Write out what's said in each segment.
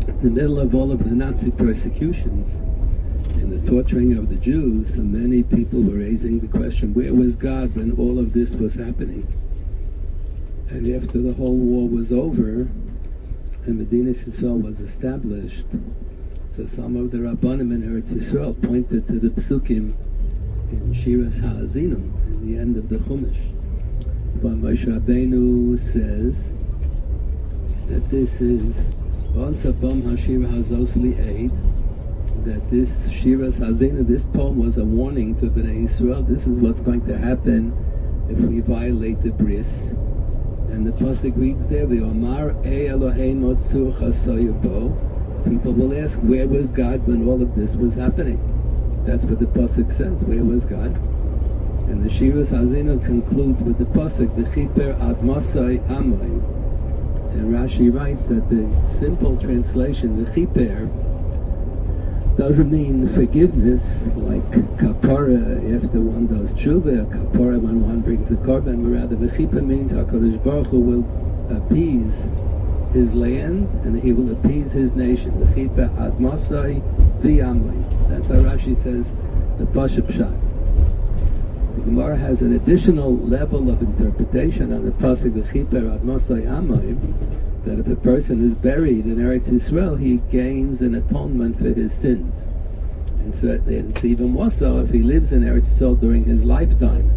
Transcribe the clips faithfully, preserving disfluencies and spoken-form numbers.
In the middle of all of the Nazi persecutions and the torturing of the Jews, so many people were raising the question, where was God when all of this was happening? And after the whole war was over and Medina Yisrael was established, so some of the Rabbanim in Eretz Yisrael pointed to the Psukim in Shiras Ha'azinu, in the end of the Chumash, where Moshe Rabbeinu says that this is B'Onsabam HaShira Hazos Li'ed, that this Shiras Ha'azinu, this poem was a warning to Bnei Yisrael. This is what's going to happen if we violate the bris. And the pasuk reads there, "V'Omar E Eloheinu tzur chasoyu bo." People will ask, where was God when all of this was happening? That's what the pasuk says. Where was God? And the Shiras Ha'azinu concludes with the pasuk, "V'chiper ad masai amoy." And Rashi writes that the simple translation, "V'chiper," doesn't mean forgiveness like kapara after one does tshuva, kapara when one brings a korban, but rather v'chipa means HaKadosh Baruch Hu will appease his land and he will appease his nation. V'chipa ad masai v'yamai. That's how Rashi says the Pashup Shot. The Gemara has an additional level of interpretation on the pasuk v'chipa ad masai amai, that if a person is buried in Eretz Yisrael, he gains an atonement for his sins. And so it's even more so if he lives in Eretz Yisrael during his lifetime.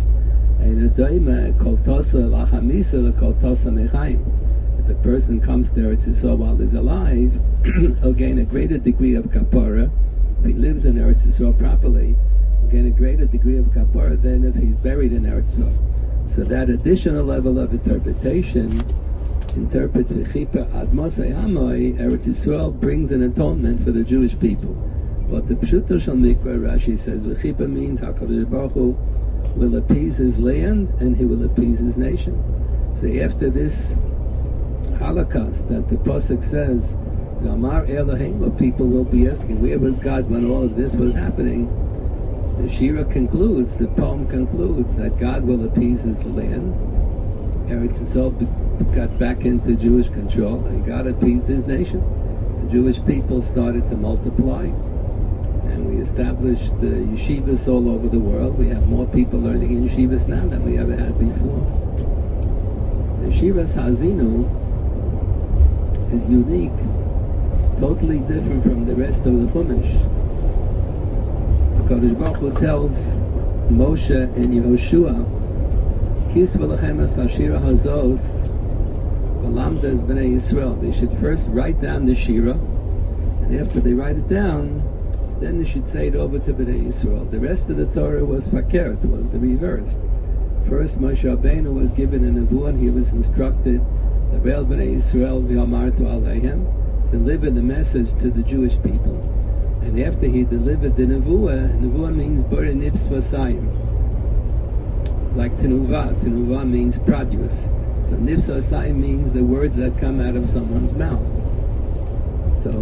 If a person comes to Eretz Yisrael while he's alive, he'll gain a greater degree of kapara. If he lives in Eretz Yisrael properly, he'll gain a greater degree of kapara than if he's buried in Eretz Yisrael. So that additional level of interpretation interprets v'chipa ad masai amoi, Eretz Yisrael brings an atonement for the Jewish people. But the Pshuto Shal Mikra, Rashi says, v'chipa means HaKadosh Baruch Hu will appease his land and he will appease his nation. So after this Holocaust that the Pasuk says, V'amar Eloheinu, people will be asking, where was God when all of this was happening? The Shira concludes, the poem concludes that God will appease his land. Eretz Yisrael got back into Jewish control and God appeased his nation. The Jewish people started to multiply and we established uh, yeshivas all over the world. We have more people learning in yeshivas now than we ever had before. The Shiras Ha'azinu is unique, totally different from the rest of the Chumash. HaKadosh Baruch Hu tells Moshe and Yehoshua, Kis v'lachem es hashira hazos v'lamda es b'nei Yisrael. They should first write down the shira, and after they write it down, then they should say it over to b'nei Yisrael. The rest of the Torah was fakert, was the reverse. First Moshe Rabbeinu was given a nevuah, and he was instructed, L'reil b'nei Yisrael v'amartu aleihem, deliver the message to the Jewish people. And after he delivered the nevuah, nevuah means b'rei nifs v'sayim. Like Tenuvah. Tenuvah means produce. So Nifsa Asai means the words that come out of someone's mouth. So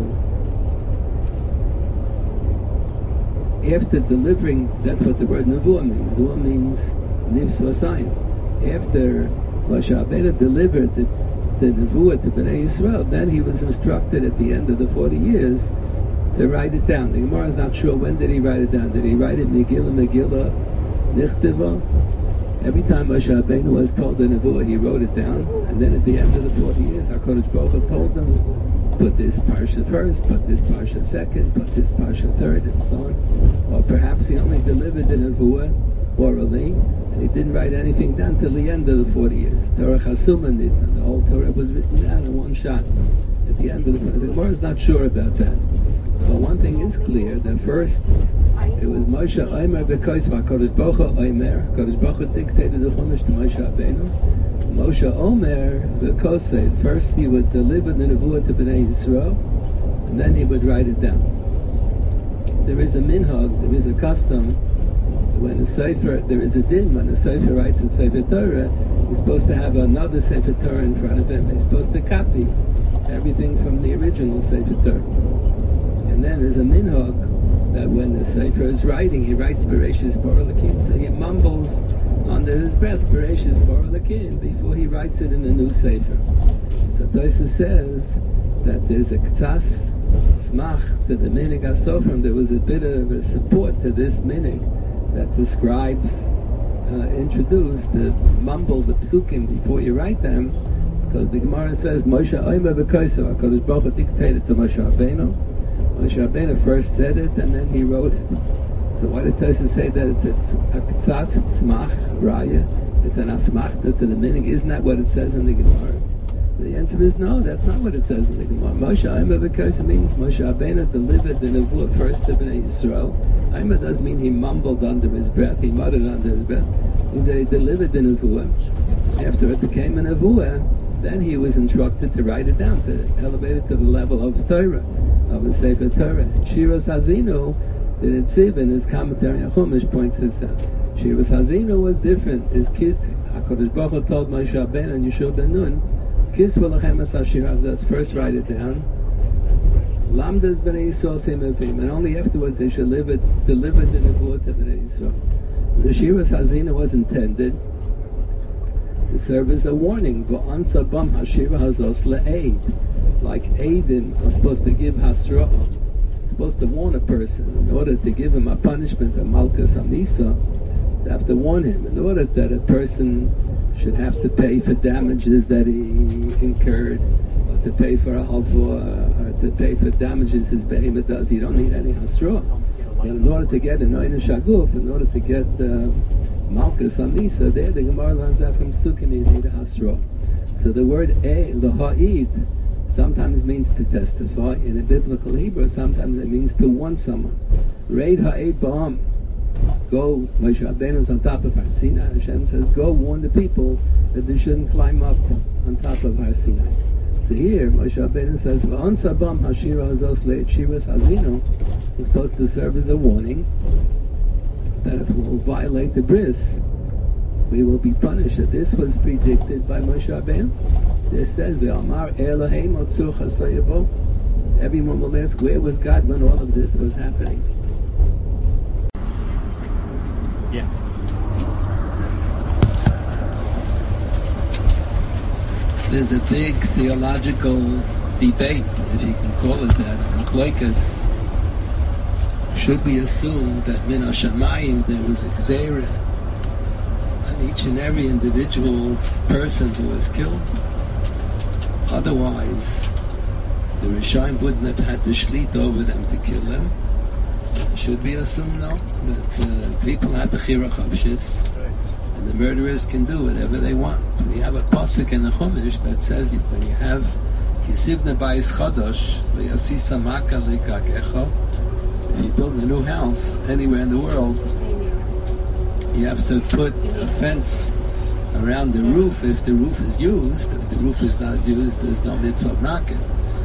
after delivering, that's what the word Nevuah means. Nevuah means Nifsa Asai. After Moshe Rabbeinu delivered the, the Nevuah to Bnei Yisrael, then he was instructed at the end of the forty years to write it down. The Gemara is not sure when did he write it down. Did he write it Megillah, Megillah, Nichtiva? Every time Moshe Rabbeinu was told the Nevuah, he wrote it down, and then at the end of the forty years, HaKadosh Baruch Hu told them, put this parsha first, put this parsha second, put this parsha third, and so on. Or perhaps he only delivered the Nevuah orally, and he didn't write anything down till the end of the forty years. Torah Chasuma Nitna, the whole Torah was written down in one shot. At the end of the forty years, the Gemara is not sure about that. But one thing is clear, that first, it was Moshe Omer because HaKadosh Baruch Hu Omer. HaKadosh Baruch Hu dictated the Chumash to Moshe Rabbeinu. Moshe Omer because first he would deliver the Nevuah to Bnei Yisrael, and then he would write it down. There is a minhag, there is a custom, when a Sefer, there is a din, when a Sefer writes a Sefer Torah, he's supposed to have another Sefer Torah in front of him. He's supposed to copy everything from the original Sefer Torah. And then there's a minhag that when the Sefer is writing, he writes Bereshis Bara Lakim, so he mumbles under his breath Bereshis Bara Lakim before he writes it in the new Sefer. So Tosfos says that there's a ktsas smach to the minig hasofrim. There was a bit of a support to this minig that the scribes uh, introduced to mumble the psukim before you write them, because the Gemara says Moshe Omer v'Kosav, HaKadosh Baruch Hu dictated to Moshe Rabbeinu. Moshe Rabbeinu first said it and then he wrote it. So why does Tosfos say that it's a ktsas smach raya? It's an asmachta to the minig. Isn't that what it says in the Gemara? The answer is no, that's not what it says in the Gemara. Moshe Omer v'Kosav means Moshe Rabbeinu delivered the nevuah first to Bnei Yisrael. Omer does mean he mumbled under his breath, he muttered under his breath. It means that he delivered the nevuah. After it became a nevuah, then he was instructed to write it down, to elevate it to the level of Torah, of the Sefer Torah. Shiras Hazinu, the Netziv in his commentary on Chumash points this out. Shiras Hazinu was different. His kid, HaKadosh Baruch Hu told Moshe Rabbeinu and Yeshua ben Nun, Kisva Lachem Es HaShiras, let's first write it down. Lamdas B'nai Yisrael Simavim, and only afterwards they should live it, deliver the Nevuah to B'nai Yisrael. The Shiras Hazinu was intended to serve as a warning. V'ansa bam hashira hazos le'aid. Like Aidim are supposed to give hasra'ah, supposed to warn a person in order to give him a punishment, a malchus amisa. They have to warn him in order that a person should have to pay for damages that he incurred, or to pay for a halva, or to pay for damages his behemoth does. You don't need any hasra'ah. And in order to get an oina shaguf, in order to get uh, Malchus Amisa, there the Gemara learns that from Sukkim, you need a hasra. So the word e, the ha'id, sometimes means to testify. In a biblical Hebrew, sometimes it means to warn someone. Reid ha'id ba'am. Go, Moshe Rabbeinu is on top of Har Sinai. Hashem says, go warn the people that they shouldn't climb up on top of Har Sinai. So here, Moshe Rabbeinu says, V'ansa bam hashira hazos le'et shiras hazinu, is supposed to serve as a warning that if we will violate the bris, we will be punished. That this was predicted by Moshe Rabbeinu. This says, "Ve'amar Eloheim otzur chasayavo." Everyone will ask, where was God when all of this was happening? Yeah. There's a big theological debate, if you can call it that, on Machlokes. Should we assume that min hashamayim there was a gzeira on each and every individual person who was killed? Otherwise, the Rishonim wouldn't have had the shlit over them to kill them. Should we assume no? That uh, people have bechira chavshis, and the murderers can do whatever they want. We have a pasuk in the Chumash that says when you have kisivna bayis chadosh v'yasisa maka likakecho. If you build a new house anywhere in the world, you have to put a fence around the roof if the roof is used. If the roof is not used, there's no mitzvah of makkah.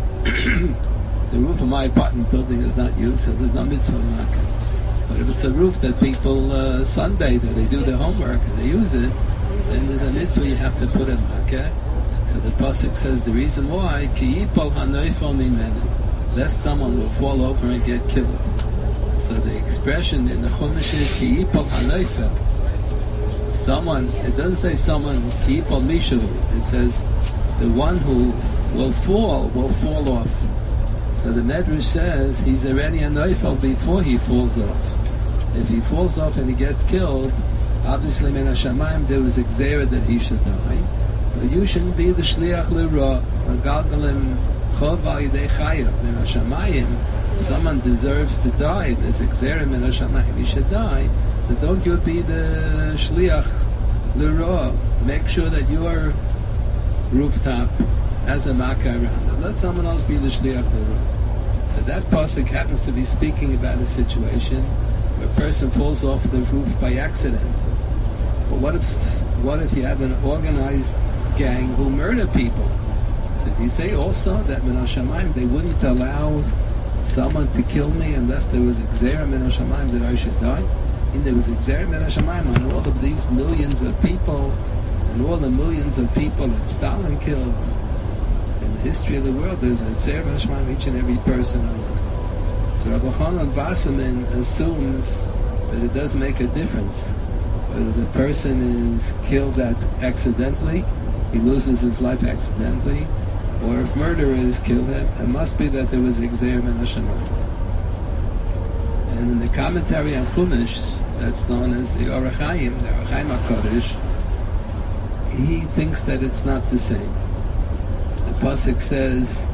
The roof of my apartment building is not used, so there's no mitzvah of makkah. But if it's a roof that people uh, sunbathe, or they do their homework and they use it, then there's a mitzvah you have to put a makkah. So the pasuk says the reason why, ki yipol hanoifel mimenu, lest someone will fall over and get killed. So the expression in the Chumash is ki yipol hanoifel. Someone, it doesn't say someone ki yipol mishahu. It says the one who will fall will fall off. So the Medrash says he's already a noifel before he falls off. If he falls off and he gets killed, obviously min hashamayim there was a gzeira that he should die. But you shouldn't be the shliach l'ra, or galgalim chov al yidei chayav min hashamayim. If someone deserves to die, there's a gzeira min hashamayim, he should die. So don't you be the shliach l'ra. Make sure that your rooftop has a makkah around it. Let someone else be the shliach l'ra. So that pasuk happens to be speaking about a situation where a person falls off the roof by accident. But what if what if you have an organized gang who murder people? So if you say also that min hashamayim they wouldn't allow someone to kill me unless there was a gzeira min hashamayim that I should die? And there was a gzeira min hashamayim on all of these millions of people and all the millions of people that Stalin killed. In the history of the world, there's a gzeira min hashamayim each and every person. So Rabbi Chanan Wasserman assumes that it does make a difference whether the person is killed at accidentally, he loses his life accidentally, or if murderers kill him, it must be that there was Gzeir min Hashemayim. And in the commentary on Chumash, that's known as the Orach Chaim, the Orach Chaim HaKadosh, he thinks that it's not the same. The Pasuk says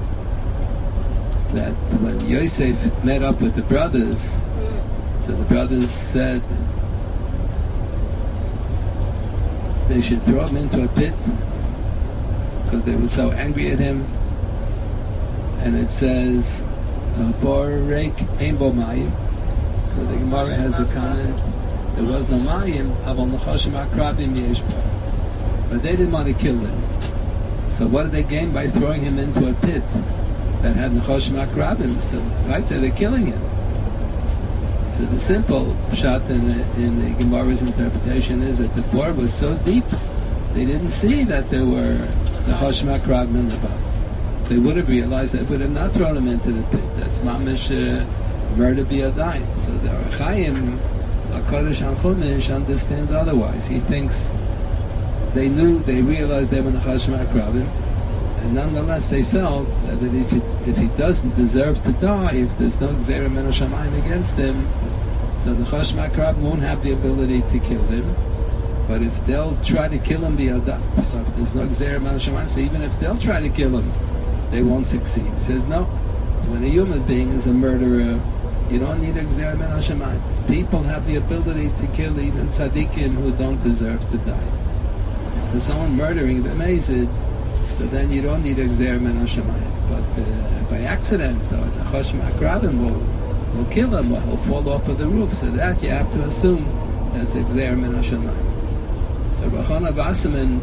that when Yosef met up with the brothers, so the brothers said they should throw him into a pit because they were so angry at him. And it says, Borek ein bo mayim. So the Gemara has a comment, there was no mayim, aval nechashim akrabim yesh bo. But they didn't want to kill him. So what did they gain by throwing him into a pit that had nechashim akrabim? So right there, they're killing him. So the simple pshat in the, in the Gemara's interpretation is that the bore was so deep, they didn't see that there were nechashim akrabim in the bottom. They would have realized they would have not thrown him into the pit. That's mamish uh, murder biyadayim. So the Orach Chaim HaKadosh on Chumash understands otherwise. He thinks they knew, they realized they were nechashim akrabim, and nonetheless they felt that if he, if he doesn't deserve to die, if there's no Gzeir min Hashemayim against him, so the nechashim akrabim won't have the ability to kill him. But if they'll try to kill him biyadayim, so if there's no Gzeir min Hashemayim, so even if they'll try to kill him, they won't succeed. He says no. When a human being is a murderer, you don't need a Gzeir min Hashemayim. People have the ability to kill even tzaddikim who don't deserve to die. If there's someone murdering the Amazid, so then you don't need a Gzeir min Hashemayim. But uh, by accident, or the nechashim akrabim will, will kill him, or he'll fall off of the roof. So that you have to assume that's a Gzeir min Hashemayim. So Rachana Bassaman,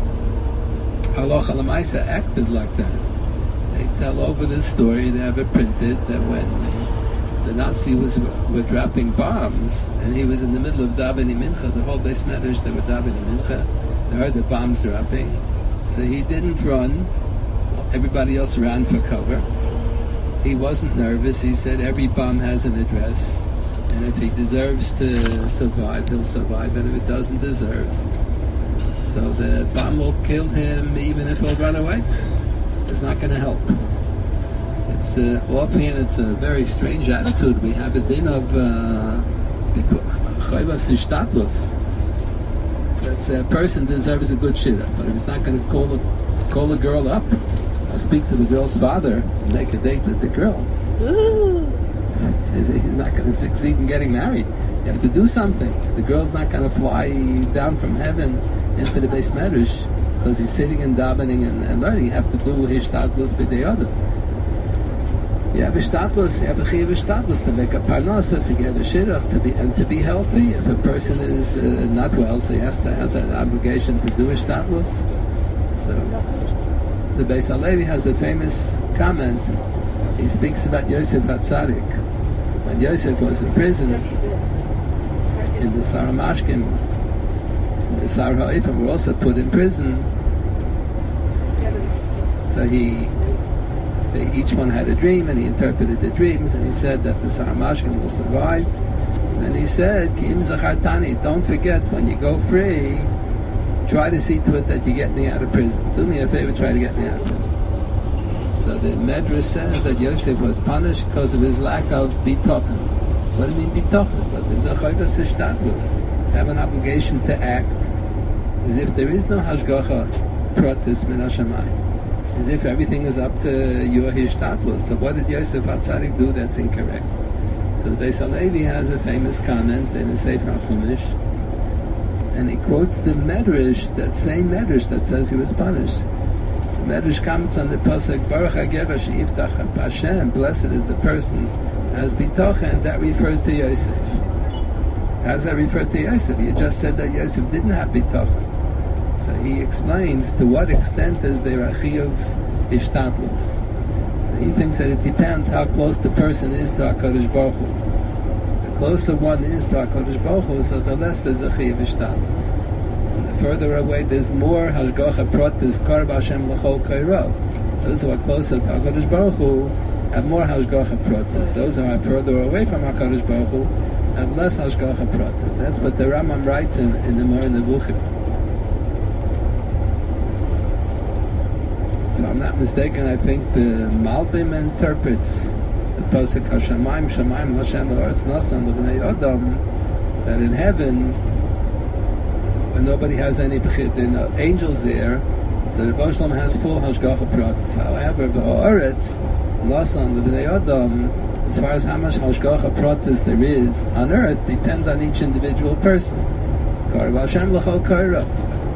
Halacha L'maisa, acted like that. They tell over this story, they have it printed, that when the Nazi was were dropping bombs, and he was in the middle of davening mincha, the whole Beis Medrash, they were davening mincha, they heard the bombs dropping, so he didn't run, everybody else ran for cover. He wasn't nervous, he said every bomb has an address, and if he deserves to survive, he'll survive, and if it doesn't deserve, so the bomb will kill him even if he'll run away. It's not going to help. It's uh, offhand, it's a very strange attitude. We have a din of chayvas ishtatlus. That a person deserves a good shidduch, but if he's not going to call a, call a girl up, or speak to the girl's father and make a date with the girl, he's not going to succeed in getting married. You have to do something. The girl's not going to fly down from heaven into the Beis Medrash because he's sitting and davening and, and learning. You have to do hishtadlus b'dei adam. You have hishtadlus, you have a chiyuv hishtadlus to make a parnasa, to get a shidduch, to be and to be healthy. If a person is uh, not well, so he has to has an obligation to do hishtadlus. So the Beis Halevi has a famous comment. He speaks about Yosef HaTzadik. When Yosef was in prison in the Sar Mashkim, the Sar Ha'ifim were also put in prison. So he, they, each one had a dream, and he interpreted the dreams, and he said that the Sar Mashkim will survive. And then he said, Ki'im zachartani, don't forget when you go free, try to see to it that you get me out of prison. Do me a favor, try to get me out of prison. So the Medrash says that Yosef was punished because of his lack of bitochen. What do you mean bitochen? But there's a chayvas hishtadlus. Have an obligation to act as if there is no hashgacha pratis min Hashemayim, as if everything is up to your hishtadlus. So what did Yosef HaTzadik do that's incorrect? So the Beis Halevi has a famous comment in a Sefer HaChumash, and he quotes the Medrash, that same Medrash that says he was punished. The Medrash comments on the pasuk Baruch HaGever she'iftach Hashem, blessed is the person who has bitochen. That refers to Yosef. How does that refer to Yosef? You just said that Yosef didn't have bitochen. So he explains to what extent is there a chiyuv hishtadlus. So he thinks that it depends how close the person is to HaKadosh Baruch Hu. The closer one is to HaKadosh Baruch Hu, so the less there's a chiyuv hishtadlus. And the further away, there's more hashgacha pratis karb Hashem l'chol kairav. Those who are closer to HaKadosh Baruch Hu have more hashgacha pratis. Those who are further away from HaKadosh Baruch Hu have less hashgacha pratis. That's what the Rambam writes in, in the Moreh Nevuchim. I'm not mistaken, I think the Malbim interprets the Pasuk Hashamayim, Shamayim, Hashem, Ha'aretz, Nasan, L'bnei Adam, that in heaven, when nobody has any bechir, there are no angels there, so the Rebbe Shalom has full Hashgacha Pratis. However, the Ha'aretz, Nasan, L'bnei Adam, as far as how much Hashgacha Pratis there is on earth, depends on each individual person. Karav Hashem L'chol Kairav.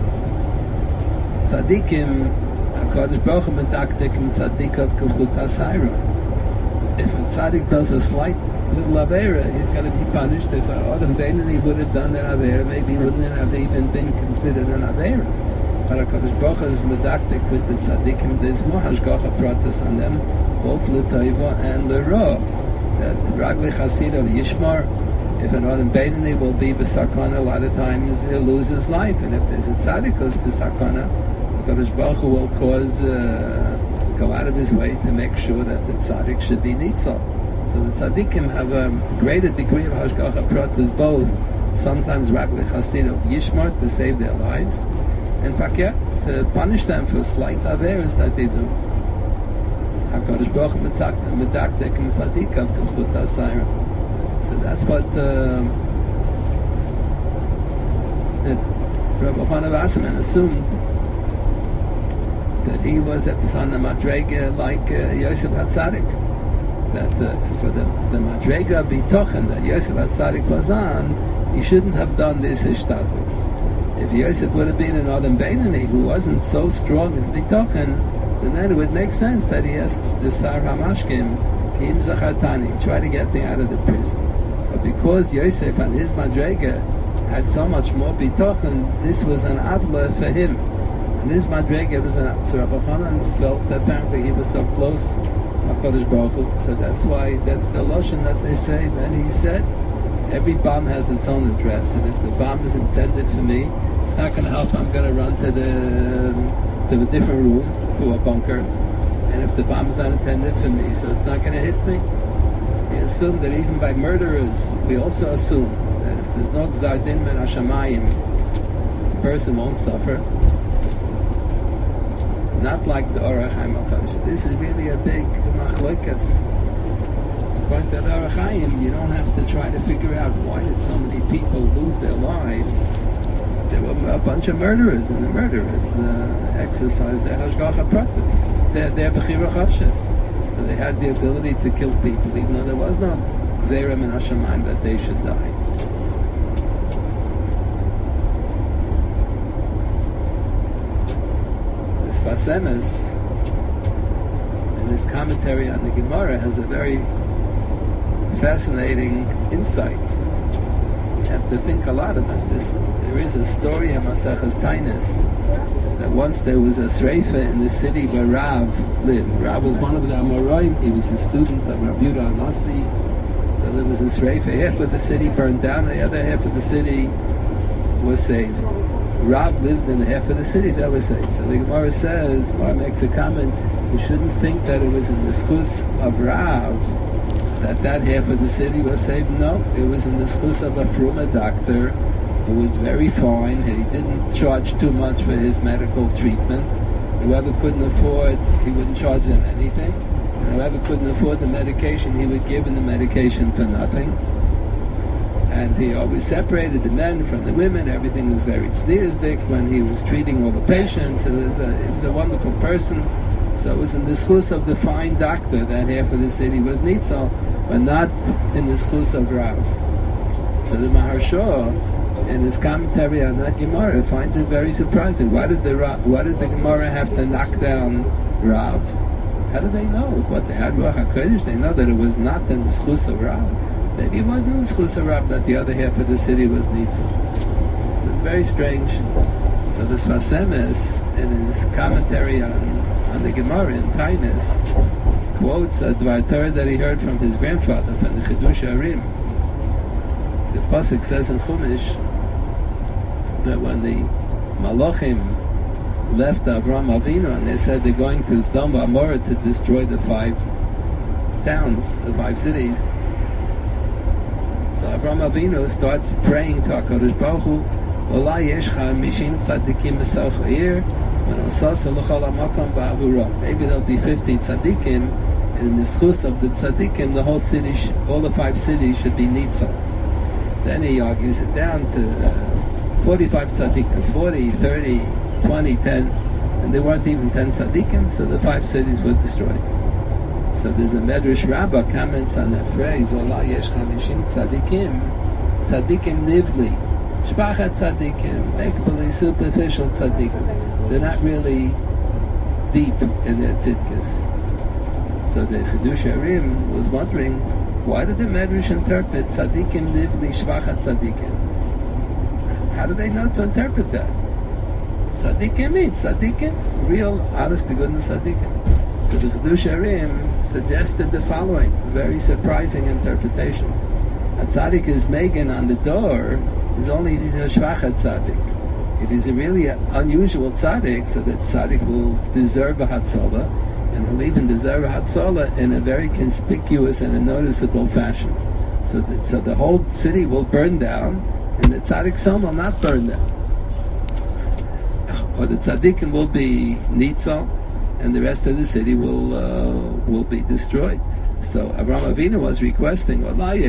Tzadikim, HaKadosh Baruch Hu medakdik tzadikav k'chut hasayra. If a tzaddik does a slight little avera, he's going to be punished. If Adam Beinani would have done that avera, maybe he wouldn't have even been considered an avera. But HaKadosh Baruch Hu is medakdik with the tzadikim. There's more hashgacha pratis on them, both l'toiva and l'ra. That Ragli Chasida Yishmar, if an Adam Beinani will be b'sakana, a lot of times he'll lose his life. And if there's a tzaddik who's b'sakana, HaKadosh Baruch Hu will cause, uh, go out of his way to make sure that the tzaddik should be nitzal. So the tzaddikim have a greater degree of hashgacha pratis, both sometimes ragli chasid of yishmar to save their lives, and fakir to punish them for slight averas that they do. HaKadosh Baruch Hu medakdek tzadikav k'chut hasayra. So that's what uh, Rabbi Chana Wasserman assumed, that he was a son of Madrega like uh, Yosef HaTzadik. That uh, for the, the Madrega Bitochen that Yosef HaTzadik was on, he shouldn't have done this Hishtadlus. If Yosef would have been an Adam Beinani who wasn't so strong in Bitochen, so then it would make sense that he asks the Sar HaMashkim, Kim Zachartani, try to get me out of the prison. But because Yosef and his Madrega had so much more Bitochen, this was an Avla for him. And his Madrega was an so Rabbi Chanan felt that apparently he was so close to HaKadosh Baruch Hu. So that's why, that's the Lashon that they say. Then he said, every bomb has its own address, and if the bomb is intended for me, it's not going to help. I'm going to run to the to a different room, to a bunker. And if the bomb is not intended for me, so it's not going to hit me. We assume that even by murderers, we also assume that if there's no Gzar Din min Hashamayim, the person won't suffer. Not like the Orach Chaim HaKadosh. This is really a big machlokas. According to the Orach Chaim, you don't have to try to figure out why did so many people lose their lives. There were a bunch of murderers, and the murderers uh, exercised their hashgacha pratis, their their bechira chavshes. So they had the ability to kill people, even though there was no gzeira min hashamayim that they should die. Sfas Emes, in his commentary on the Gemara, has a very fascinating insight. You have to think a lot about this. There is a story in Maseches Tainis that once there was a sreifa in the city where Rav lived. Rav was one of the Amoraim. He was a student of Rabbi Yehuda Anasi. So there was a sreifa. Half of the city burned down, the other half of the city was saved. Rav lived in half of the city that was saved. So the Gemara says, Gemara makes a comment, you shouldn't think that it was in the schus of Rav that that half of the city was saved. No, it was in the schus of a fruma doctor who was very fine and he didn't charge too much for his medical treatment. Whoever couldn't afford, he wouldn't charge them anything. And whoever couldn't afford the medication, he would give them the medication for nothing. And he always separated the men from the women. Everything was very tzniazdik when he was treating all the patients. It was a, he was a wonderful person. So it was in the schus of the fine doctor that half of the city was nitzal, but not in the schus of Rav. So the Maharsha, in his commentary on that Gemara, finds it very surprising. Why does the why does the Gemara have to knock down Rav? How do they know? What they had Ruach HaKodesh, they know that it was not in the schus of Rav. Maybe it wasn't in the schus of Rav that the other half of the city was nitzal. So it's very strange. So the Sfas Emes, in his commentary on on the Gemara in Tainis, quotes a Dvar Torah that he heard from his grandfather, from the Chidush Arim. The Pasuk says in Chumash that when the Malachim left Avram Avinu and they said they're going to Sdom V'Amorah to destroy the five towns, the five cities, so Avram Avinu starts praying to HaKadosh Baruch Hu, Ola yeshcha mishim tzadikim b'sach ha'ir, Maybe there'll be fifty tzaddikim, and in the schus of the tzaddikim, the whole city, sh- all the five cities should be nitzal. Then he argues it down to uh, forty-five tzaddikim, forty, thirty, twenty, ten, and there weren't even ten tzaddikim, so the five cities were destroyed. So there's a Medrash Rabbah comments on that phrase, Ola yesh chamishim tzaddikim, tzaddikim nivli, shpachat tzaddikim, make-believe superficial tzaddikim. They're not really deep in their tzidkas. So the Chidush Harim was wondering, why did the Medrash interpret tzaddikim nivli, shpachat tzaddikim? How do they know to interpret that? Tzaddikim means tzaddikim, real, honest to goodness tzaddikim. So the Chidush Harim suggested the following, very surprising interpretation. A tzaddik is megan on the door is only if he's a shvachat tzaddik. If he's a really unusual tzaddik, so that tzaddik will deserve a hatzolah, and will even deserve a hatzolah in a very conspicuous and a noticeable fashion. So that, so the whole city will burn down, and the tzaddik son will not burn down. Or the tzaddikim will be nitzal, and the rest of the city will uh, will be destroyed. So Avraham Avinu was requesting,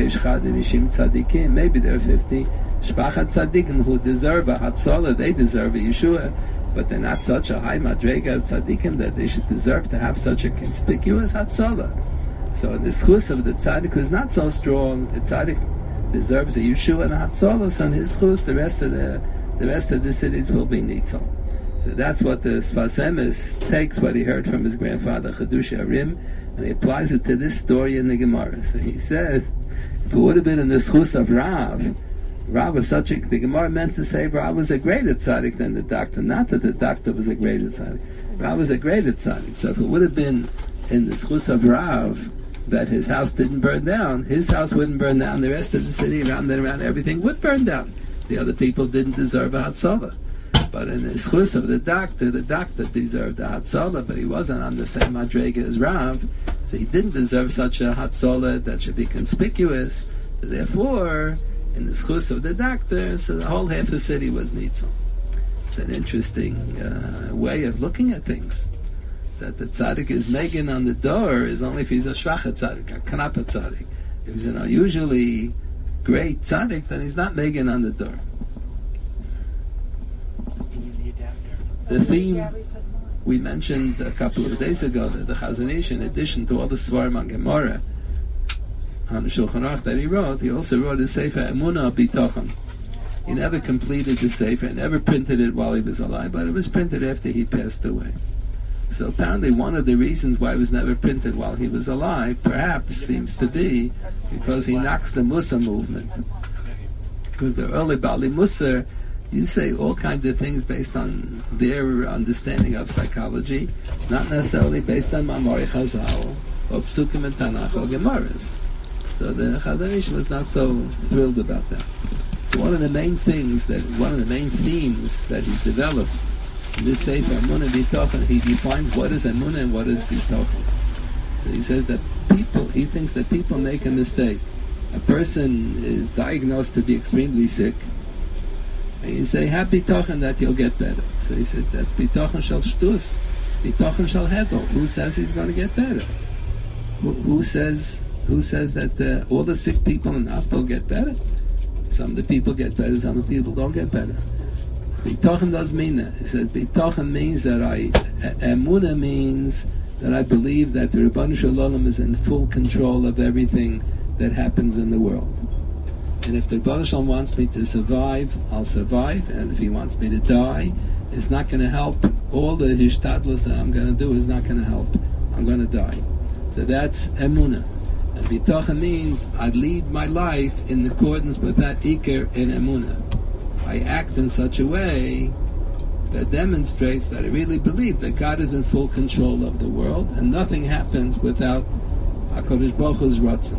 maybe there are fifty shpachat tzaddikim who deserve a hatzolah, they deserve a Yeshua, but they're not such a high madrega of tzaddikim that they should deserve to have such a conspicuous hatzolah. So the schus of the tzaddik is not so strong. The tzaddik deserves a Yeshua and a hatzolah, so in his schus, the rest of the the rest of the cities will be nitzal. So that's what the Sfas Emes takes, what he heard from his grandfather Chidush Harim, and he applies it to this story in the Gemara. So he says, if it would have been in the schus of Rav, Rav was such a, the Gemara meant to say Rav was a greater tzaddik than the doctor, not that the doctor was a greater tzaddik. Rav was a greater tzaddik. So if it would have been in the schus of Rav that his house didn't burn down, his house wouldn't burn down, the rest of the city around and around everything would burn down. The other people didn't deserve a hatzolah. But in the schus of the doctor, the doctor deserved a hatzolah, but he wasn't on the same madrega as Rav, so he didn't deserve such a hatzolah that should be conspicuous. So therefore, in the schus of the doctor, so the whole half the city was nitzal. It's an interesting uh, way of looking at things. That the tzaddik is megan on the door is only if he's a shvachat tzaddik, a knapa tzaddik. If he's an unusually great tzaddik, then he's not megan on the door. The theme we mentioned a couple of days ago, that the Chazon Ish, in addition to all the Svarim on Gemara, on the Shulchan Aruch that he wrote, he also wrote a Sefer Emunah Bitochon. He never completed the Sefer, never printed it while he was alive, but it was printed after he passed away. So apparently one of the reasons why it was never printed while he was alive, perhaps, seems to be because he knocks the Musa movement. Because the early Bali Musa, you say all kinds of things based on their understanding of psychology, not necessarily based on Mamori Chazal, or Psukim and Tanakh, or Gemaras. So the Chazon Ish was not so thrilled about that. So one of the main things, that one of the main themes that he develops in this Sefer, Emunah Bitochon, he defines what is Emunah and what is Bitochon. So he says that people, he thinks that people make a mistake. A person is diagnosed to be extremely sick, and you say, have bitochen that you'll get better. So he said, that's bitochen shel shtus, bitochen shel hedel. Who says he's going to get better? Who, who says who says that uh, all the sick people in the hospital get better? Some of the people get better, some of the people don't get better. Bitochen does mean that. He says, bitochen means that I, emunah means that I believe that the Ribbon Shalom is in full control of everything that happens in the world. And if the Rebbe Shalom wants me to survive, I'll survive. And if he wants me to die, it's not going to help. All the hishtadlus that I'm going to do is not going to help. I'm going to die. So that's emunah. And bitochen means I lead my life in accordance with that ikar in emunah. I act in such a way that demonstrates that I really believe that God is in full control of the world, and nothing happens without HaKadosh Baruch Hu's ratzon.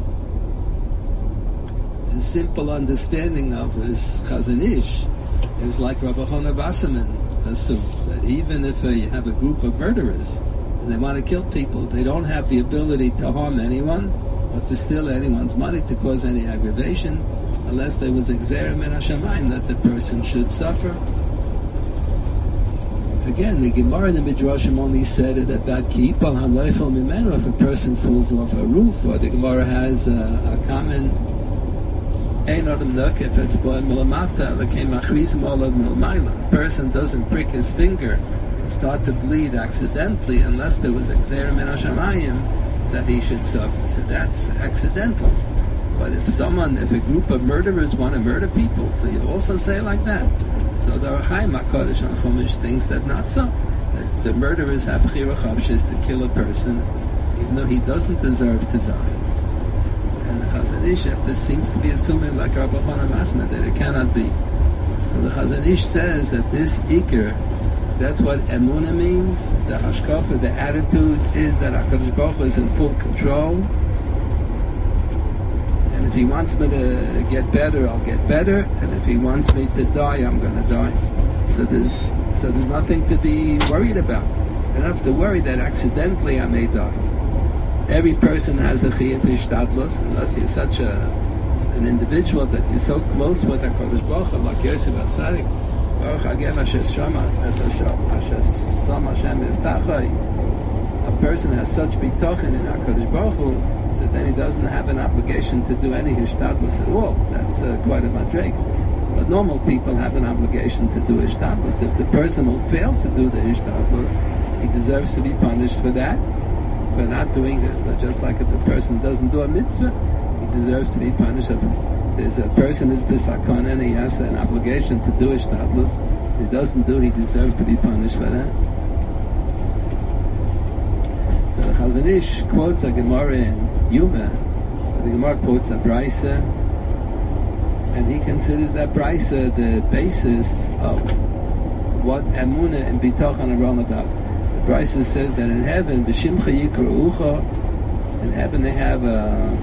The simple understanding of this Chazon Ish is like Rabbi Chona Wasserman assumed, that even if uh, you have a group of murderers and they want to kill people, they don't have the ability to harm anyone or to steal anyone's money, to cause any aggravation, unless there was exerim min hashamayim that the person should suffer. Again, the Gemara and the Midrashim only said it about Ki'ipal Hamloifel Mimenu, if a person falls off a roof, or the Gemara has a, a comment, Ein Adam Nukef, it's Boy Milamata, Lakem Achrizim Olav Milmaila. A person doesn't prick his finger and start to bleed accidentally unless there was Exer Min HaShamayim that he should suffer. So that's accidental. But if someone, if a group of murderers want to murder people, so you also say like that. So the Ohr HaChaim HaKadosh on Chumash thinks that not so. That the murderers have Bechira Chavshis to kill a person, even though he doesn't deserve to die. And the Chazon Ish, this seems to be assuming like Rabbi Chanan Masma, that it cannot be. So the Chazon Ish says that this Iker, that's what Emunah means. The Hashkafa, the attitude is that HaKadosh Baruch Hu is in full control. And if he wants me to get better, I'll get better. And if he wants me to die, I'm going to die. So there's so there's nothing to be worried about. I don't have to worry that accidentally I may die. Every person has a chiyuv hishtadlus, unless you're such a an individual that you're so close with HaKadosh Baruch Hu, like Yosef HaTzadik, Baruch Hagem Asher Shama, Asher Sam Hashem Yiftachai. A person has such bitochen in HaKadosh Baruch Hu, so then he doesn't have an obligation to do any hishtadlus at all. That's uh, quite a madrig. But normal people have an obligation to do hishtadlus. If the person will fail to do the hishtadlus, he deserves to be punished for that, for not doing it. Just like if the person doesn't do a mitzvah, he deserves to be punished. If there's a person who's b'sakon and he has an obligation to do hishtadlus, if he doesn't do, he deserves to be punished for that. So the Chazon Ish quotes a Gemara in Yuma, the Gemara quotes a Brisa, and he considers that Brisa the basis of what Emunah and Bitochen are all about. The Brisa says that in heaven, B'shimcha Yikru'ucha, in heaven they have a,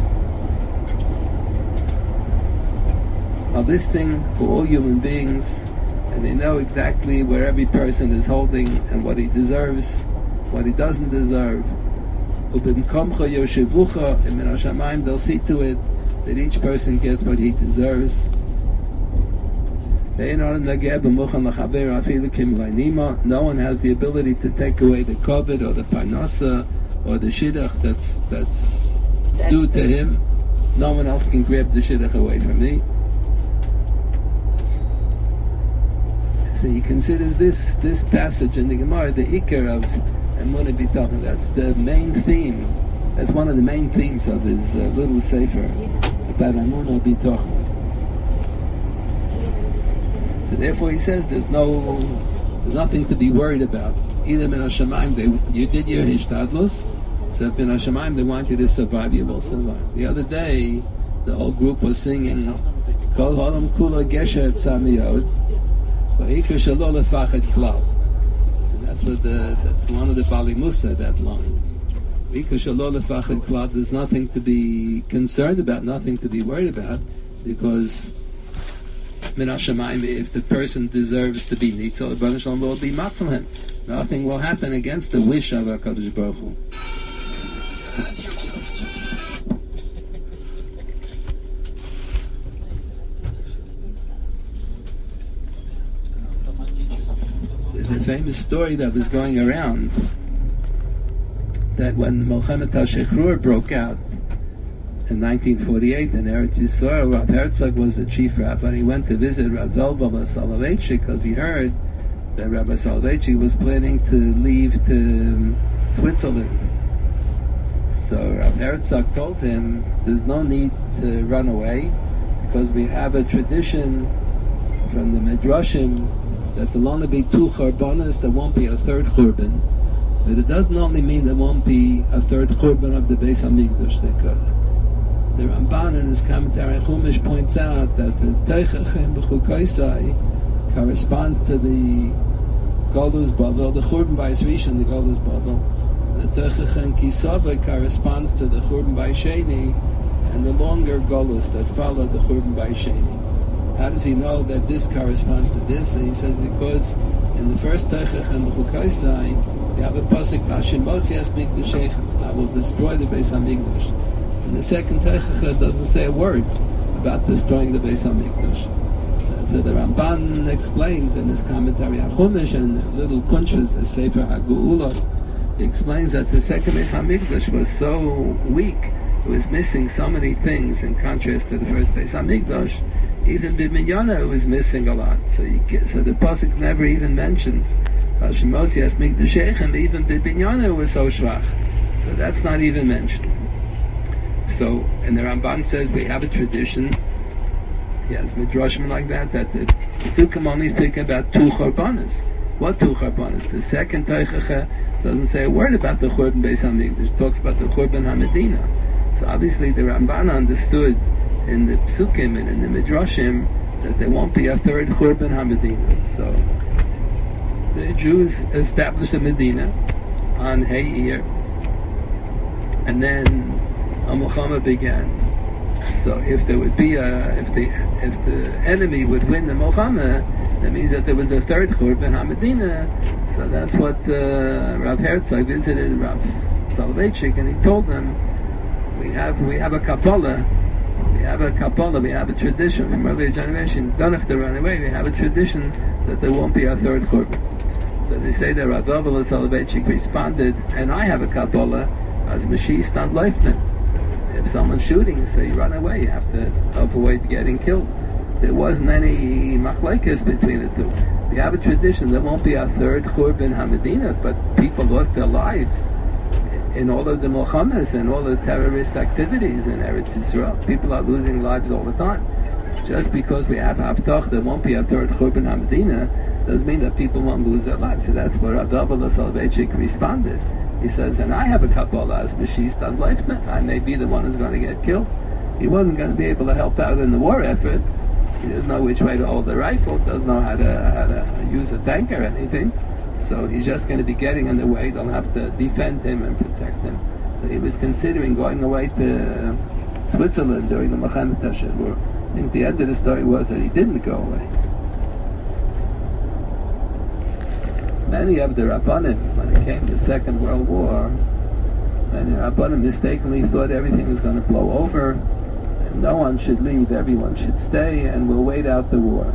a listing for all human beings, and they know exactly where every person is holding and what he deserves, what he doesn't deserve. Ubimkomcha yoshevucha, and Min HaShamayim, they'll see to it that each person gets what he deserves. No one has the ability to take away the kovet or the parnasa or the shidduch that's that's, that's due to him. No one else can grab the shidduch away from me. So he considers this this passage in the Gemara the ikar of Emunah B'Tochen. That's the main theme. That's one of the main themes of his uh, little sefer about Emunah B'Tochen. So therefore, he says there's no, there's nothing to be worried about. Either Min HaShamayim, they you did your hishtadlus, so Min HaShamayim they want you to survive, you will survive. The other day, the whole group was singing Kol Holam Kula Gesher Tzamiyod, V'Ikar Shalo Lefachad Klal. That's what the, that's one of the Bali Musa, that line. There's nothing to be concerned about, nothing to be worried about, because Min HaShamayim, if the person deserves to be Nitzal, the Baruch Shalom will be Matzal him. Nothing will happen against the wish of HaKadosh Baruch Hu. There's a famous story that was going around that when the Melchemet HaShechrur broke out in nineteen forty-eight in Eretz Yisrael, Rav Herzog was the chief rabbi, and he went to visit Rav Velvel Soloveitchik because he heard that Rabbi Soloveitchik was planning to leave to Switzerland. So Rav Herzog told him there's no need to run away because we have a tradition from the Midrashim that there'll only be two churbanas, there won't be a third churban. But it doesn't only mean there won't be a third churban of the Beis HaMikdash. The Ramban in his commentary on Chumash points out that the Teichachem B'chukaisai corresponds to the Golus Bavel, the Churban Bayis Rishon, the Golus Bavel. The Teichachem Kisava corresponds to the Churban Bayis Sheni, and the longer Golus that followed the Churban Bayis Sheni. How does he know that this corresponds to this? And he says because in the first Teichachem B'chukaisai, you have a pasuk Hashem Mosias Mikdashechem. I will destroy the Beis Hamikdash. And the second Teichachem doesn't say a word about destroying the Beis Hamikdash. So So the Ramban explains in his commentary on Chumash and little punches, the Sefer HaGeula, he explains that the second Beis HaMikdash was so weak, it was missing so many things in contrast to the first Beis HaMikdash. Even B'Minyana was missing a lot. So you get, so the pasuk never even mentions Hashemosi as Mikdashechem. Even B'Minyana was so schwach. So that's not even mentioned. So, and the Ramban says we have a tradition. He has midrashim like that, that the Sukkim only speak about two chorbanos. What two chorbanos? The second Teichacha doesn't say a word about the Churban Beis HaMikdash. It talks about the Churban HaMedina. So obviously the Ramban understood in the Psukim and in the Midrashim that there won't be a third Churban HaMedina. So the Jews established a Medina on Heir, and then a Milchama began. So if there would be a, if the if the enemy would win the Milchama, that means that there was a third Churban HaMedina. So that's what uh, Rav Herzog visited Rav Soloveitchik, and he told them, we have we have a Kabbalah, we have a Kabbalah, we have a tradition from earlier generation. Don't have to run away. We have a tradition that there won't be a third Churban. So they say that Rav Dovah Soloveitchik responded, and I have a Kabbalah as Mashiach Stand Leifman. If someone's shooting, so you run away, you have to avoid getting killed. There wasn't any machlekes between the two. We have a tradition, there won't be a third Churban HaMedina, but people lost their lives in all of the Milchamas and all the terrorist activities in Eretz Yisrael. People are losing lives all the time. Just because we have Haftach, there won't be a third Churban HaMedina, doesn't mean that people won't lose their lives. So that's where Rav Dovah Soloveitchik responded. He says, and I have a Kabbalah as Mashiach Stand Leifman. I may be the one who's going to get killed. He wasn't going to be able to help out in the war effort. He doesn't know which way to hold the rifle, doesn't know how to, how to use a tank or anything. So he's just going to be getting in the way. They'll have to defend him and protect him. So he was considering going away to Switzerland during the Milchemet HaShem War. I think the end of the story was that he didn't go away. Many of the Rabbanim, when it came to the Second World War, many Rabbanim mistakenly thought everything was going to blow over, and no one should leave, everyone should stay, and we'll wait out the war.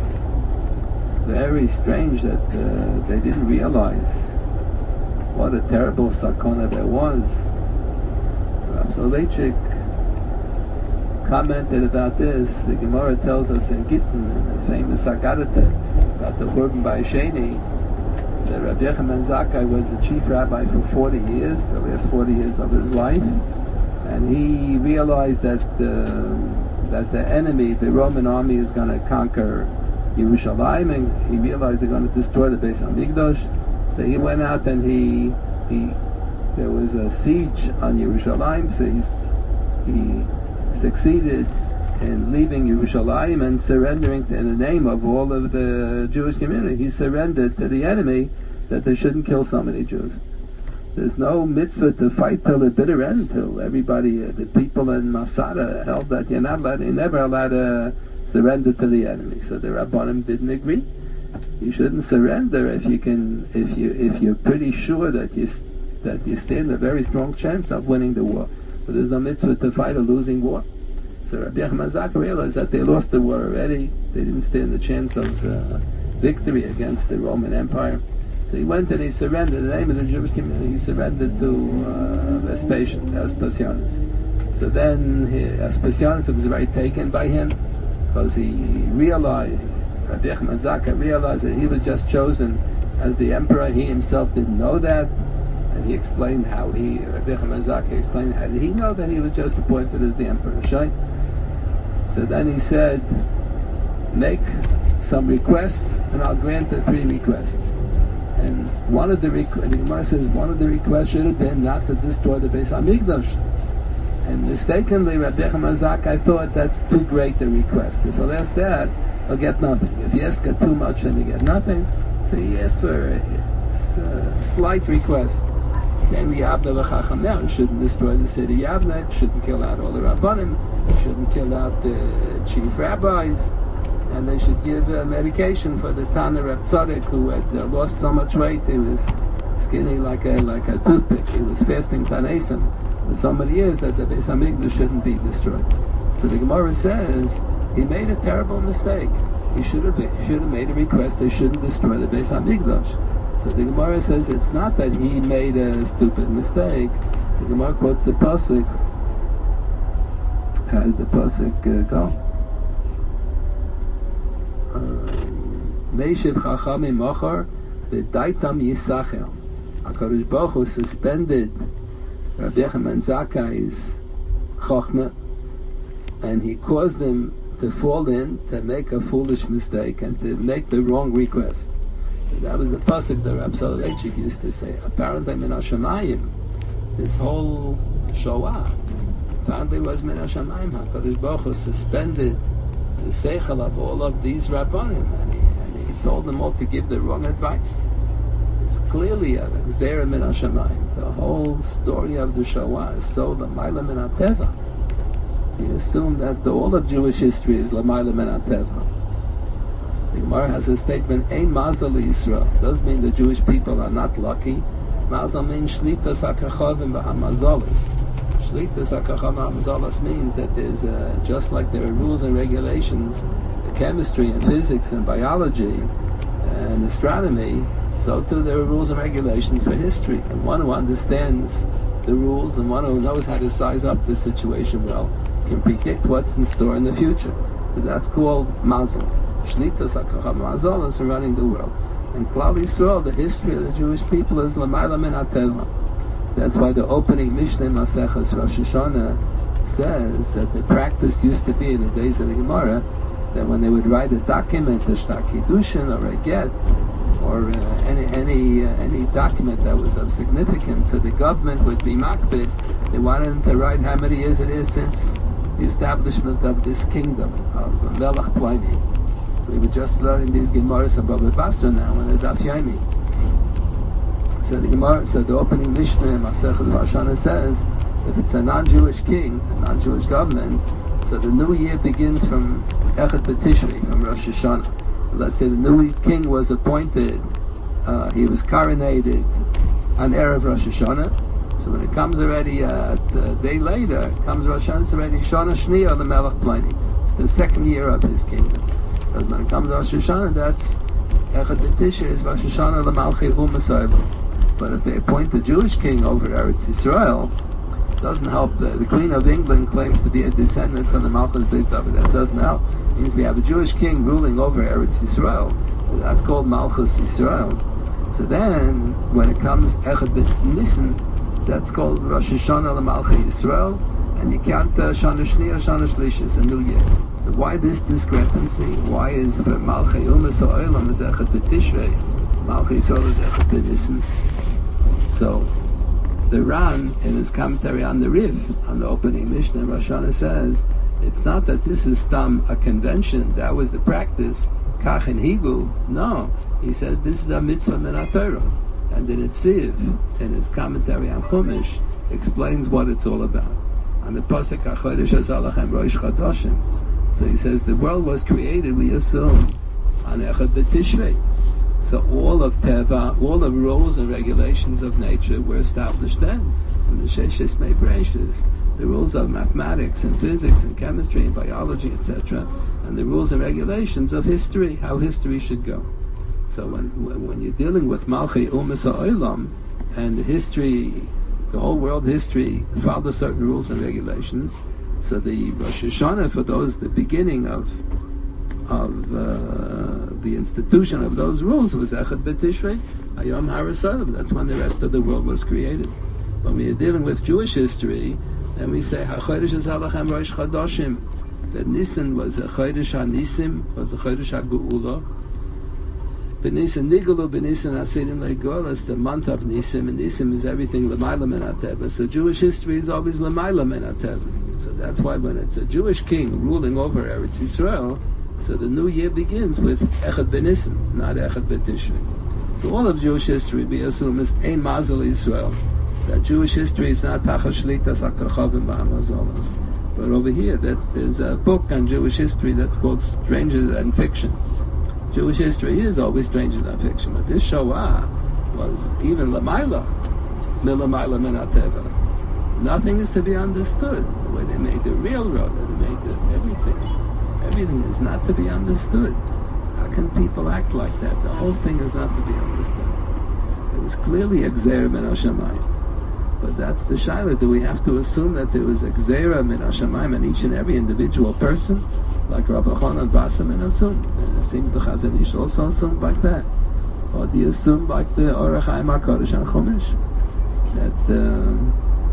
Very strange that uh, they didn't realize what a terrible sakona there was. So Rav Soloveitchik commented about this. The Gemara tells us in Gittin, in the famous Haggadah, about the Churban Bayis Sheni, that Rabbi Yochanan Zakkai was the chief rabbi for forty years, the last forty years of his life, and he realized that uh, that the enemy, the Roman army, is going to conquer Yerushalayim, and he realized they're going to destroy the Beis HaMikdash. So he went out and he he there was a siege on Yerushalayim. So he's, he succeeded in leaving Yerushalayim and surrendering to, in the name of all of the Jewish community. He surrendered to the enemy that they shouldn't kill so many Jews. There's no mitzvah to fight till the bitter end, till everybody, uh, the people in Masada held that you're not allowed, you're never allowed to surrender to the enemy. So the Rabbanim didn't agree. You shouldn't surrender if you can, if you if you're pretty sure that you that you stand a very strong chance of winning the war. But there's no mitzvah to fight a losing war. So Rabbi Yochanan Zakkai realized that they lost the war already. They didn't stand a chance of uh, victory against the Roman Empire. So he went and he surrendered. In the name of the Jewish community, he surrendered to uh, Vespasian, Vespasianus. So then he, Vespasianus was very taken by him, because he realized, Rabbi Yochanan Zakkai realized that he was just chosen as the emperor. He himself didn't know that. And he explained how he, Rabbi Yochanan Zakkai explained how did he know that he was just appointed as the emperor. Shai? So then he said, make some requests and I'll grant the three requests. And one of the requests, the Gemara says, one of the requests should have been not to destroy the Beis HaMikdash. And mistakenly, Rabbi Yochanan Zakkai thought that's too great a request. If he'll ask that, he'll get nothing. If he asks too much, then he get nothing. So he asked for a, a slight request. Namely, Yavne v'Chachameh, shouldn't destroy the city Yavne, shouldn't kill out all the Rabbanim, shouldn't kill out the chief rabbis, and they should give uh, medication for the Tana Reb Tzadok, who had uh, lost so much weight. He was skinny like a like a toothpick. He was fasting Tanesim for so many years that the Beis HaMikdash shouldn't be destroyed. So the Gemara says he made a terrible mistake. he should have he should have made a request they shouldn't destroy the Beis Hamikdash. So the Gemara says it's not that he made a stupid mistake. The Gemara quotes the pasuk. How does the pasuk uh, go? Meishiv Chachamim Mochar V'Daitam Yisachel. HaKadosh Baruch Hu suspended Rabbi Yochanan Zakkai's Chochmah, and he caused him to fall in, to make a foolish mistake, and to make the wrong request. So that was the pasuk that Rab Soloveitchik used to say. Apparently, Min HaShamayim, this whole Shoah, apparently was Min HaShamayim. HaKadosh Baruch Hu suspended the seichel of all of these Rabbanim, and he, and he told them all to give the wrong advice. It's clearly a Gzeira Min HaShamayim. The whole story of the Shoah is so L'mayla Min HaTeva. We assume that the, all of Jewish history is L'mayla Min HaTeva. The Gemara has a statement, Ein Mazal Yisrael. Does mean the Jewish people are not lucky. Mazal means Shlitas HaKachavim V'Hamazalis. Shlitas HaKachavim V'Hamazalis means that there's a, just like there are rules and regulations, the chemistry and physics and biology and astronomy, so too there are rules and regulations for history. And one who understands the rules and one who knows how to size up the situation well can predict what's in store in the future. So that's called Mazal. Shlitas HaKacham Mazal is running the world. And Klal Yisrael, the history of the Jewish people is L'mayla Min HaTeva. That's why the opening Mishnah Maseches Rosh Hashanah says that the practice used to be in the days of the Gemara that when they would write a document, a Shtar Kiddushin or a get, or uh, any any uh, any document that was of significance, so the government would be makbid. They wanted them to write how many years it is since the establishment of this kingdom of Melech Pliny. We were just learning these Gemaras about Baba Basra now in the Daf Yomi. So the Gemara, so the opening Mishnah in Masechet Rosh Hashanah says, if it's a non-Jewish king, a non-Jewish government, so the new year begins from Echad B'Tishri, from Rosh Hashanah. Let's say the new king was appointed, uh, he was coronated on Erev Rosh Hashanah. So when it comes already uh, a day later, it comes Rosh Hashanah, it's already Shana Shniya the Melech Pliny. It's the second year of his kingdom. Because when it comes to Rosh Hashanah, that's Echad B'Tishri, is Rosh Hashanah L'Malchei U'Masayla. But if they appoint the Jewish king over Eretz Yisrael, it doesn't help. The, the Queen of England claims to be a descendant from the Malchus Beis David. That doesn't help. It means we have a Jewish king ruling over Eretz Yisrael. So that's called Malchus Yisrael. So then, when it comes Echad B'Nissen, that's called Rosh Hashanah L'Malchei Yisrael, and you count uh, Shana Shniya, Shana Shlish, a new year. So why this discrepancy? Why is for Malchei Umas Ha'olam is Echad B'Tishrei, Malchei Yisrael is Echad B'Nissen? So the Ran, in his commentary on the Riv, on the opening Mishnah, Rosh Hashanah says, it's not that this is stam a convention, that was the practice, kach and higul. No, he says this is a mitzvah min HaTorah. And the Netziv, in his commentary on Chumash, explains what it's all about. On the pasuk HaChodesh Hazalachem Rosh Chadashim, so he says the world was created, we assume, on Echad B'Tishrei. So all of Teva, all the rules and regulations of nature were established then. In the Sheshes Me'Breshis, the rules of mathematics and physics and chemistry and biology, et cetera, and the rules and regulations of history, how history should go. So when when you're dealing with Malchei Umas Ha'olam, and the history, the whole world history followed certain rules and regulations, so the Rosh Hashanah for those, the beginning of of uh, the institution of those rules was Echad B'Tishrei, Hayom HaRasalim. That's when the rest of the world was created. When we are dealing with Jewish history, then we say HaChodesh Hazalachem Rosh Chadashim. That Nisan was a Chodesh HaNisim, was a Chodesh HaGeula. B'Nisan Nigalu, B'Nisan Hasidim Le'Geula, it's the month of Nisim, and Nisim is everything L'mayla Min HaTeva. So Jewish history is always L'mayla Min HaTeva. So that's why when it's a Jewish king ruling over Eretz Yisrael, so the new year begins with Echad B'Nisan, not Echad B'Tishrei. So all of Jewish history, we assume, is Ein Mazal Yisrael. That Jewish history is not Tachas Shlitas HaKachavim V'Hamazolas. But over here, that's, there's a book on Jewish history that's called Stranger Than Fiction. Jewish history is always stranger than fiction, but this Shoah was even L'mayla, L'mayla Min HaTeva. Nothing is to be understood. The way they made the railroad, they made the, everything. Everything is not to be understood. How can people act like that? The whole thing is not to be understood. It was clearly a gzeira min hashamayim. But that's the shaila. Do we have to assume that there was a gzeira min hashamayim on each and every individual person, like Rabbi Chanan Basam and assume? And it seems the Chazon Ish also assumed like that. Or do you assume like the Orach Chaim HaKadosh and Chumash that um,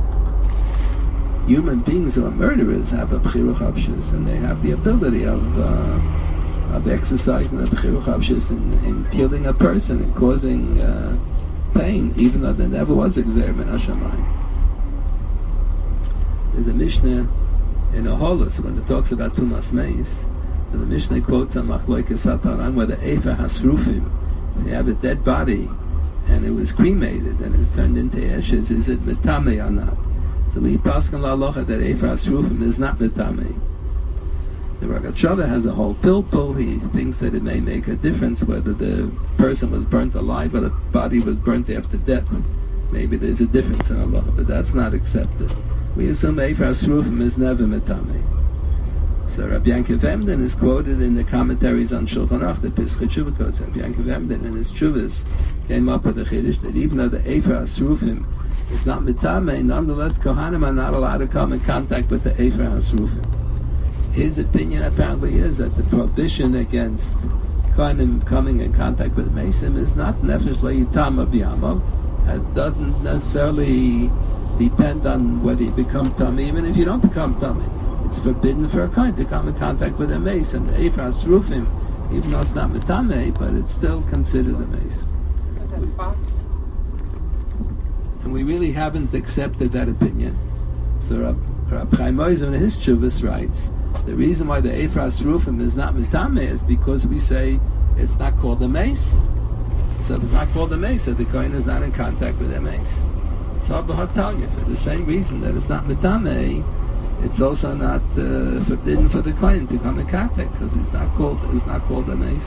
human beings who are murderers have a b'chira chavshus, and they have the ability of uh, of exercising the b'chira chavshus in, in killing a person and causing uh, pain, even though there never was a gzeira min hashamayim. There's a Mishnah in a Holus when it talks about Tumas Meis. So the Mishnah quotes a Machloikes HaTanan where the Eifa Hasrufim, they have a dead body and it was cremated and it's turned into ashes, is it metame or not? So we pass on la halacha that Eifa Hasrufim is not metame. The Rogatchover has a whole pilpul. He thinks that it may make a difference whether the person was burnt alive or the body was burnt after death. Maybe there's a difference in Allah, but that's not accepted. We assume Eifa Hasrufim is never metame. So Rabbi Yankiv Emden is quoted in the commentaries on Shulchan Aruch, the Pischei Teshuvah quotes. Rabbi Yankiv Emden in his Teshuvahs came up with a chiddush that even though the Eifa Hasrufim is not metame, nonetheless Kohanim are not allowed to come in contact with the Eifa Hasrufim. His opinion apparently is that the prohibition against Kohanim coming in contact with Mesim is not nefesh le'itam b'yamav. It doesn't necessarily depend on whether you become tummy, even if you don't become tummy. It's forbidden for a Kohen to come in contact with a mace, and the Eifa Hasrufim, even though it's not metame, but it's still considered a mace. And we really haven't accepted that opinion. So Rab, Rab Chaim Oizer in his Teshuvos writes, the reason why the Eifa Hasrufim is not metame is because we say it's not called a mace. So if it's not called a mace, so the Kohen is not in contact with a mace. So for the same reason that it's not metame, it's also not uh, forbidden for the Kohen to come in contact because it's not called it's not called a mace.